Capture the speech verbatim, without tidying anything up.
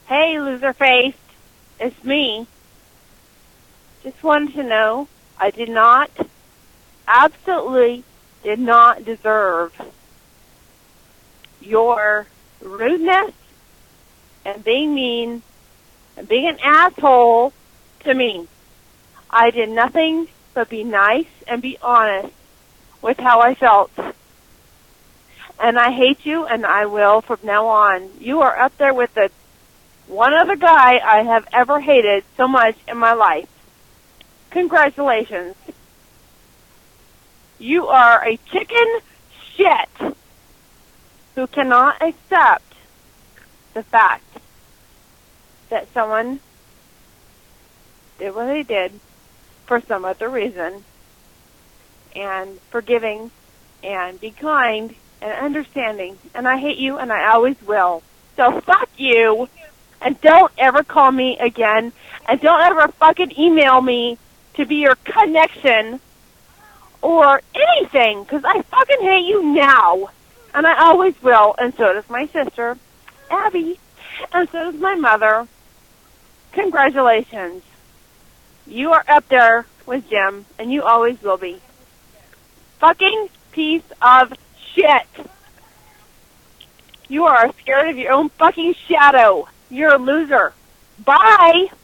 Hey, loser-faced. It's me. Just wanted to know I did not, absolutely did not deserve your rudeness and being mean and being an asshole to me. I did nothing but be nice and be honest with how I felt. And I hate you, and I will from now on. You are up there with the one other guy I have ever hated so much in my life. Congratulations. You are a chicken shit who cannot accept the fact that someone did what they did for some other reason, and forgiving and be kind and understanding. And I hate you, and I always will. So fuck you, and don't ever call me again, and don't ever fucking email me to be your connection or anything, because I fucking hate you now, and I always will, and so does my sister, Abby, and so does my mother. Congratulations. You are up there with Jim, and you always will be. Fucking piece of shit. You are scared of your own fucking shadow. You're a loser. Bye.